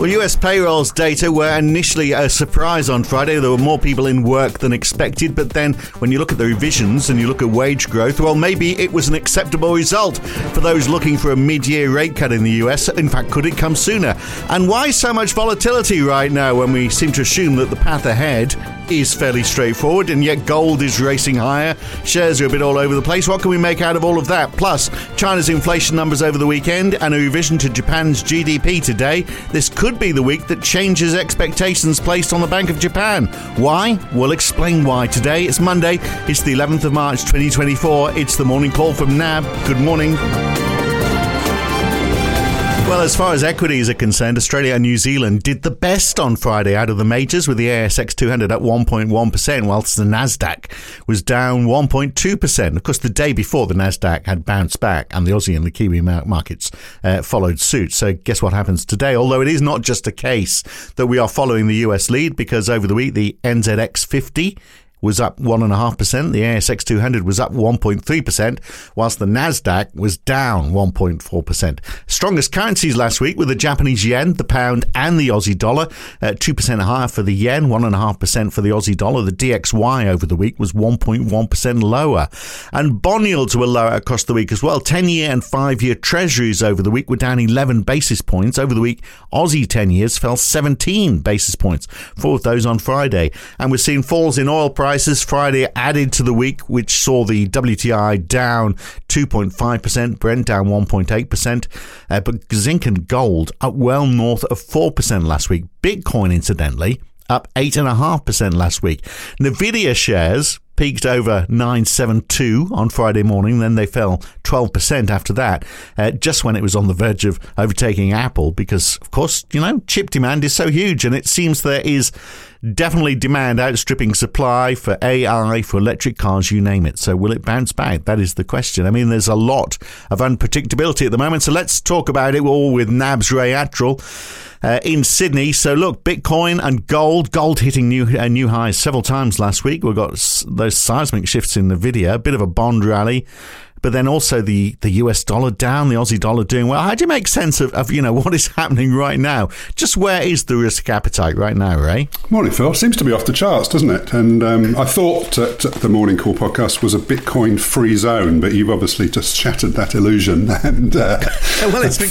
Well, US payrolls data were initially a surprise on Friday. There were more people in work than expected, but then when you look at the revisions and you look at wage growth, well, maybe it was an acceptable result for those looking for a mid-year rate cut in the US. In fact, could it come sooner? And why so much volatility right now when we seem to assume that the path ahead is fairly straightforward, and yet gold is racing higher, shares are a bit all over the place? What can we make out of all of that? Plus, China's inflation numbers over the weekend and a revision to Japan's GDP today. This could be the week that changes expectations placed on the Bank of Japan. Why? We'll explain why today. It's Monday, it's the 11th of March 2024. It's the morning call from NAB. Good morning. Well, as far as equities are concerned, Australia and New Zealand did the best on Friday out of the majors, with the ASX 200 up 1.1%, whilst the Nasdaq was down 1.2%. Of course, the day before, the Nasdaq had bounced back and the Aussie and the Kiwi markets followed suit. So guess what happens today? Although it is not just a case that we are following the US lead, because over the week, the NZX 50 was up 1.5%. The ASX 200 was up 1.3%, whilst the Nasdaq was down 1.4%. Strongest currencies last week were the Japanese yen, the pound, and the Aussie dollar. 2% higher for the yen, 1.5% for the Aussie dollar. The DXY over the week was 1.1% lower. And bond yields were lower across the week as well. 10-year and 5-year treasuries over the week were down 11 basis points. Over the week, Aussie 10 years fell 17 basis points. 4 of those on Friday. And we're seeing falls in oil prices. Friday added to the week, which saw the WTI down 2.5%, Brent down 1.8%, but zinc and gold up well north of 4% last week. Bitcoin, incidentally, up 8.5% last week. Nvidia shares peaked over 972 on Friday morning, then they fell 12% after that, just when it was on the verge of overtaking Apple, because, of course, chip demand is so huge, and it seems there is definitely demand outstripping supply for AI, for electric cars, you name it. So will it bounce back? That is the question. I mean, there's a lot of unpredictability at the moment, so let's talk about it all with NAB's Ray Attrell in Sydney. So look, Bitcoin and gold hitting new highs several times last week. We've got those seismic shifts in the video, a bit of a bond rally, but then also the US dollar down, the Aussie dollar doing well. How do you make sense of what is happening right now? Just where is the risk appetite right now, Ray? Morning, Phil. Seems to be off the charts, doesn't it? And I thought the Morning Call podcast was a Bitcoin-free zone, but you've obviously just shattered that illusion. And well, it's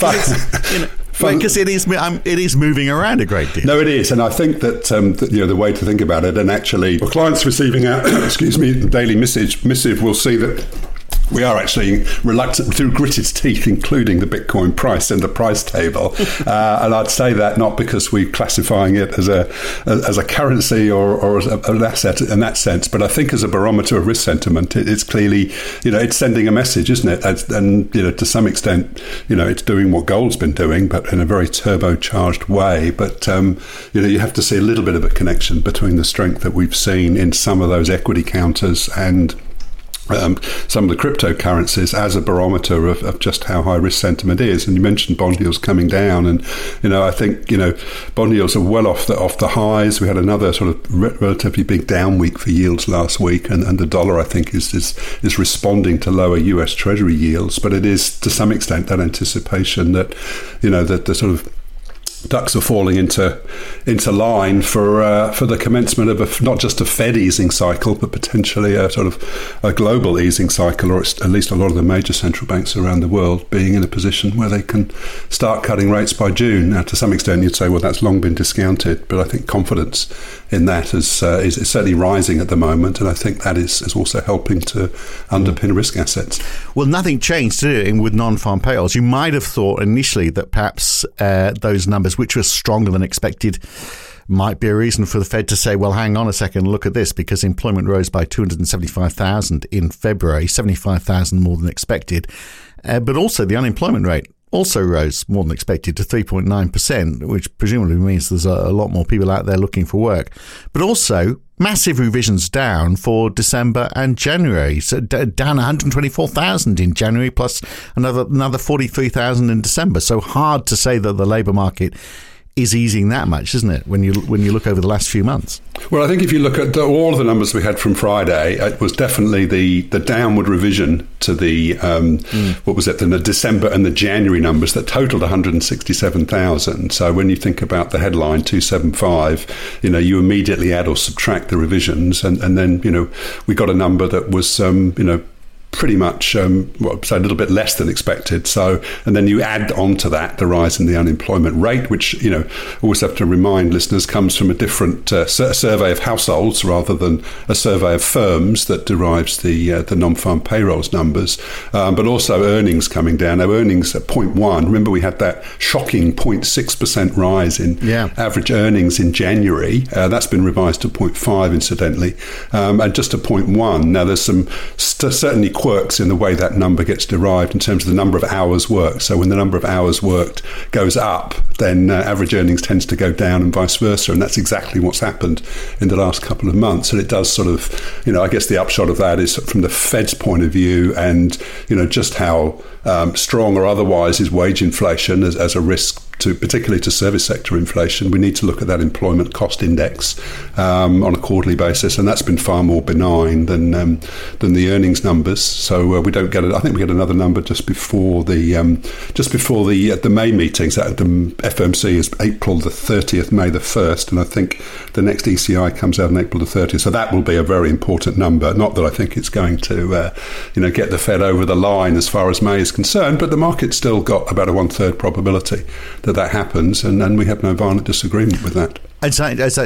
because it is moving around a great deal. No, it is, and I think that the way to think about it, and actually, clients receiving our daily missive will see that we are actually reluctant through gritted teeth, including the Bitcoin price in the price table. And I'd say that not because we're classifying it as a currency or as an asset in that sense, but I think as a barometer of risk sentiment, it's clearly, it's sending a message, isn't it? And to some extent, it's doing what gold's been doing, but in a very turbocharged way. But, you have to see a little bit of a connection between the strength that we've seen in some of those equity counters and some of the cryptocurrencies as a barometer of just how high risk sentiment is. And you mentioned bond yields coming down, and I think bond yields are well off the highs. We had another sort of relatively big down week for yields last week, and the dollar, I think, is responding to lower US Treasury yields. But it is to some extent that anticipation that that the sort of ducks are falling into line for the commencement of not just a Fed easing cycle, but potentially a sort of a global easing cycle, or at least a lot of the major central banks around the world being in a position where they can start cutting rates by June. Now, to some extent, you'd say, well, that's long been discounted, but I think confidence in that is certainly rising at the moment, and I think that is also helping to underpin risk assets. Well, nothing changed, did it, with non-farm payrolls? You might have thought initially that perhaps those numbers, which were stronger than expected, might be a reason for the Fed to say, well, hang on a second, look at this, because employment rose by 275,000 in February, 75,000 more than expected. But also the unemployment rate also rose more than expected to 3.9%, which presumably means there's a lot more people out there looking for work. But also massive revisions down for December and January. So down 124,000 in January, plus another 43,000 in December. So hard to say that the labour market is easing that much, isn't it? When you look over the last few months. Well, I think if you look at all of the numbers we had from Friday, it was definitely the downward revision to the what was it, the December and the January numbers that totaled 167,000. So when you think about the headline 275, you immediately add or subtract the revisions, and then we got a number that was pretty much, say a little bit less than expected. So, and then you add on to that the rise in the unemployment rate, which, always have to remind listeners comes from a different survey of households rather than a survey of firms that derives the non-farm payrolls numbers, but also earnings coming down. Now, earnings at 0.1. Remember, we had that shocking 0.6% rise in average earnings in January. That's been revised to 0.5, incidentally, and just to 0.1. Now, there's some certainly quirks in the way that number gets derived in terms of the number of hours worked. So when the number of hours worked goes up, then average earnings tends to go down and vice versa. And that's exactly what's happened in the last couple of months. And it does sort of, I guess the upshot of that is from the Fed's point of view and, just how strong or otherwise is wage inflation as a risk to particularly to service sector inflation. We need to look at that employment cost index on a quarterly basis, and that's been far more benign than the earnings numbers. So we don't get it. I think we get another number just before the May meetings. The FOMC is April the 30th, May the 1st, and I think the next ECI comes out on April the 30th. So that will be a very important number. Not that I think it's going to get the Fed over the line as far as May is concerned, but the market's still got about a 1/3 probability that happens, and we have no violent disagreement with that. So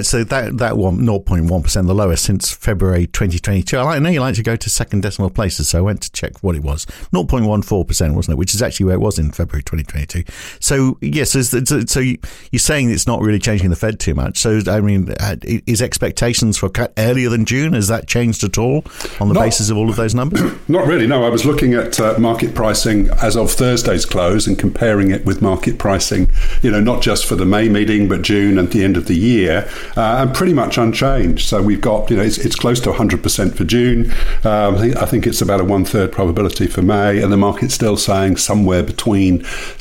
that one 0.1%, the lowest since February 2022. I know you like to go to second decimal places, so I went to check what it was. 0.14%, wasn't it? Which is actually where it was in February 2022. So yes, so you're saying it's not really changing the Fed too much. So I mean, is expectations for a cut earlier than June? Has that changed at all on the basis of all of those numbers? Not really. No, I was looking at market pricing as of Thursday's close and comparing it with market pricing. Not just for the May meeting, but June and the end of the year, and pretty much unchanged. So we've got, it's close to 100% for June. I think it's about a 1/3 probability for May, and the market's still saying somewhere between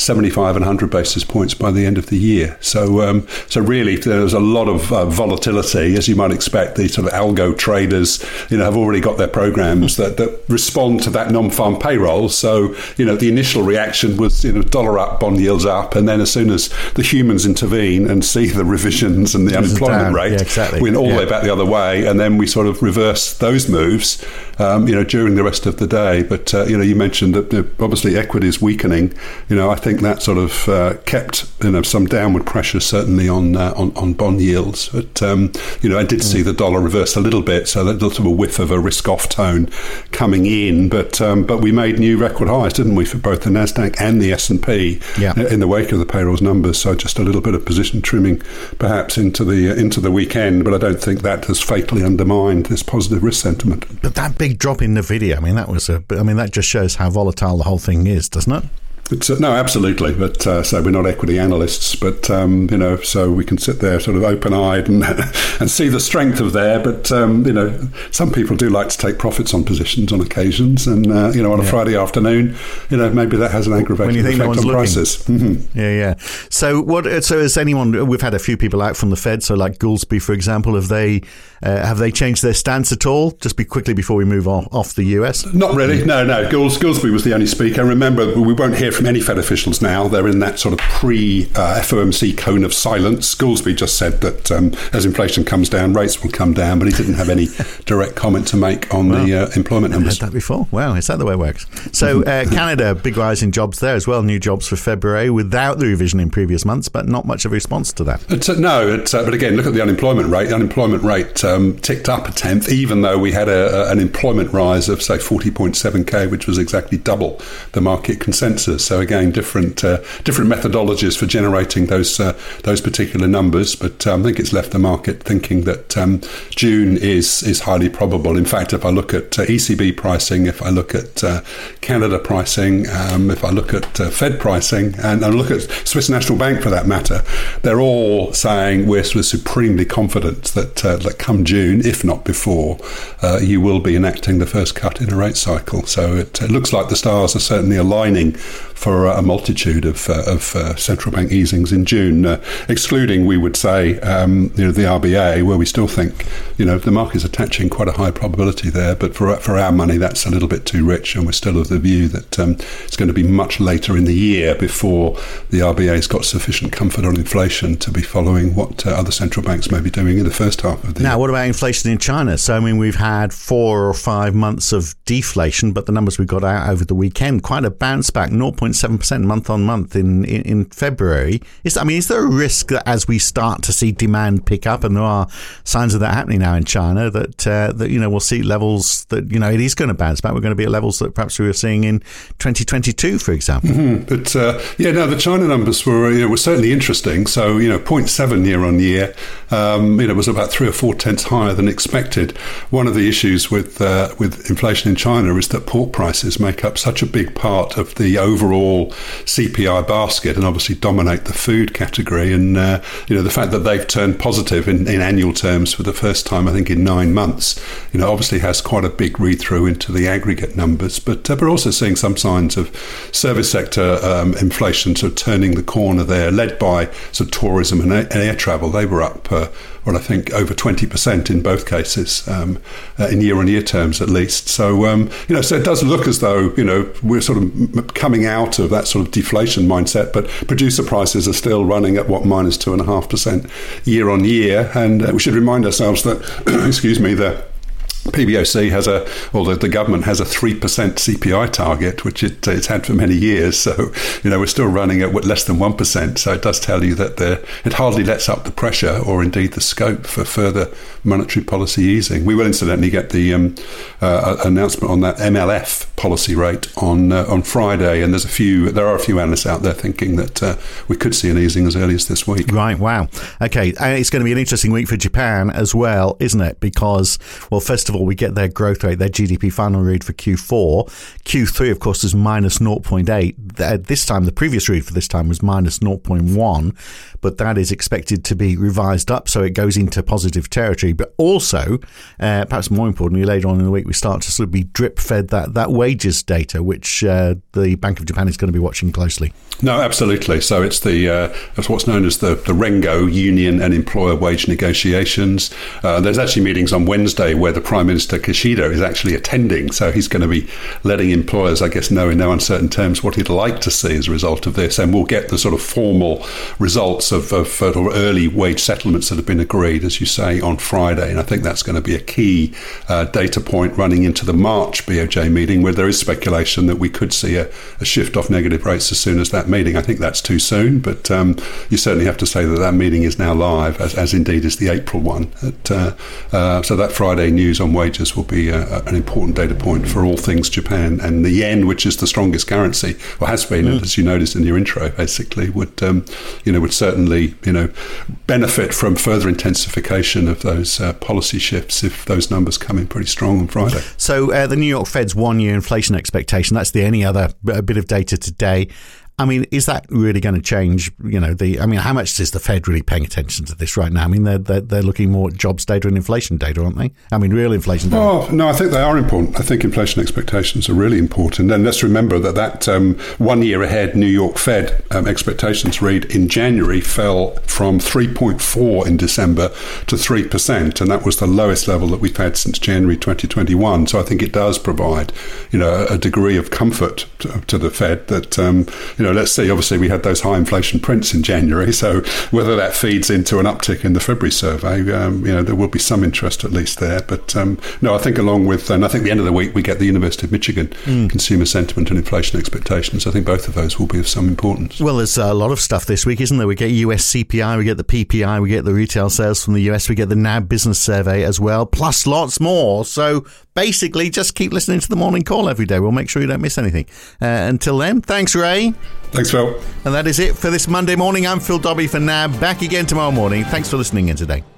75 and 100 basis points by the end of the year. So really, there's a lot of volatility, as you might expect. These sort of algo traders, have already got their programs that respond to that non-farm payroll. So, the initial reaction was, dollar up, bond yields up, and then as soon as the humans intervene and see the revisions and the unemployment rate, went all the way back the other way, and then we sort of reverse those moves, during the rest of the day. But you mentioned that obviously equity is weakening. I think that sort of kept some downward pressure certainly on bond yields. But I did see the dollar reverse a little bit, so that sort of a whiff of a risk-off tone coming in. But we made new record highs, didn't we, for both the Nasdaq and the S&P in the wake of the payrolls numbers. So just a little bit of position trimming, perhaps into the weekend, but I don't think that has fatally undermined this positive risk sentiment. But that big drop in Nvidia, that just shows how volatile the whole thing is, doesn't it? No, absolutely. But so we're not equity analysts, but so we can sit there sort of open-eyed and see the strength of there. But some people do like to take profits on positions on occasions, and on a Friday afternoon, maybe that has an aggravating effect on prices. Mm-hmm. Yeah. So has anyone? We've had a few people out from the Fed, so like Goolsbee, for example. Have they changed their stance at all? Just quickly before we move off the US. Not really. No. Goolsbee was the only speaker. Remember, we won't hear from any Fed officials now. They're in that sort of pre-FOMC cone of silence. Goolsbee just said that as inflation comes down, rates will come down, but he didn't have any direct comment to make on the employment numbers. I've heard that before. Wow, is that the way it works? So Canada, big rise in jobs there as well. New jobs for February without the revision in previous months, but not much of a response to that. But again, look at the unemployment rate. The unemployment rate ticked up a tenth, even though we had an employment rise of, say, 40.7k, which was exactly double the market consensus. So again, different methodologies for generating those particular numbers, but I think it's left the market thinking that June is highly probable. In fact, if I look at ECB pricing, if I look at Canada pricing, if I look at Fed pricing, and I look at Swiss National Bank for that matter, they're all saying we're supremely confident that come June, if not before, you will be enacting the first cut in a rate cycle. So it looks like the stars are certainly aligning for a multitude of central bank easings in June, excluding, we would say, the RBA, where we still think, the market's attaching quite a high probability there. But for our money, that's a little bit too rich, and we're still of the view that it's going to be much later in the year before the RBA's got sufficient comfort on inflation to be following what other central banks may be doing in the first half of the year. Now, what about inflation in China? So, we've had 4 or 5 months of deflation, but the numbers we got out over the weekend, quite a bounce back, 0.7% month on month in February. Is there a risk that as we start to see demand pick up, and there are signs of that happening now in China, that we'll see levels that, it is going to bounce back? We're going to be at levels that perhaps we were seeing in 2022, for example. Mm-hmm. But, the China numbers were certainly interesting. So, 0.7 year on year, was about 3 or 4 tenths higher than expected. One of the issues with inflation in China is that pork prices make up such a big part of the overall CPI basket and obviously dominate the food category. And, the fact that they've turned positive in annual terms for the first time, I think, in 9 months, obviously has quite a big read-through into the aggregate numbers. But we're also seeing some signs of service sector inflation sort of turning the corner there, led by sort of tourism and air travel. They were up, I think, over 20% in both cases, in year-on-year terms at least. So, so it does look as though, we're sort of coming out of that sort of deflation mindset, but producer prices are still running at, minus 2.5% year-on-year. And we should remind ourselves that, the PBOC the government has a 3% CPI target, which it's had for many years. So, we're still running at less than 1%. So it does tell you that it hardly lets up the pressure or indeed the scope for further monetary policy easing. We will incidentally get the announcement on that MLF policy rate on Friday, and there are a few analysts out there thinking that we could see an easing as early as this week. Right, wow. Okay, and it's going to be an interesting week for Japan as well, isn't it? Because, first of all, we get their growth rate, their GDP final read for Q4. Q3, of course, is minus 0.8. This time, the previous read for this time was minus 0.1, but that is expected to be revised up, so it goes into positive territory. But also, perhaps more importantly, later on in the week, we start to sort of be drip-fed that wages data, which the Bank of Japan is going to be watching closely. No, absolutely. So it's it's what's known as the Rengo Union and Employer Wage Negotiations. There's actually meetings on Wednesday where the Prime Minister Kishida is actually attending. So he's going to be letting employers, I guess, know in no uncertain terms what he'd like to see as a result of this. And we'll get the sort of formal results of early wage settlements that have been agreed, as you say, on Friday. And I think that's going to be a key data point running into the March BOJ meeting, where there is speculation that we could see a shift off negative rates as soon as that meeting. I think that's too soon, but you certainly have to say that meeting is now live, as indeed is the April one. So that Friday news on wages will be an important data point for all things Japan. And the yen, which is the strongest currency, or has been, as you noticed in your intro, basically would certainly benefit from further intensification of those policy shifts if those numbers come in pretty strong on Friday. So the New York Fed's 1 year inflation expectation, that's the only other bit of data today. Is that really going to change, how much is the Fed really paying attention to this right now? They're looking more at jobs data and inflation data, aren't they? Real inflation data. Oh, no, I think they are important. I think inflation expectations are really important. And let's remember that 1 year ahead New York Fed expectations read in January fell from 3.4 in December to 3%. And that was the lowest level that we've had since January 2021. So I think it does provide, a degree of comfort to the Fed that, let's see, obviously we had those high inflation prints in January, so whether that feeds into an uptick in the February survey, there will be some interest at least there. But no, I think along with, and I think at the end of the week we get the University of Michigan consumer sentiment and inflation expectations. I think both of those will be of some importance. Well, there's a lot of stuff this week, isn't there? We get US CPI, we get the PPI, we get the retail sales from the US, we get the NAB business survey as well, plus lots more. So basically, just keep listening to the morning call every day. We'll make sure you don't miss anything. Until then, thanks, Ray. Thanks, Phil. And that is it for this Monday morning. I'm Phil Dobbie for NAB. Back again tomorrow morning. Thanks for listening in today.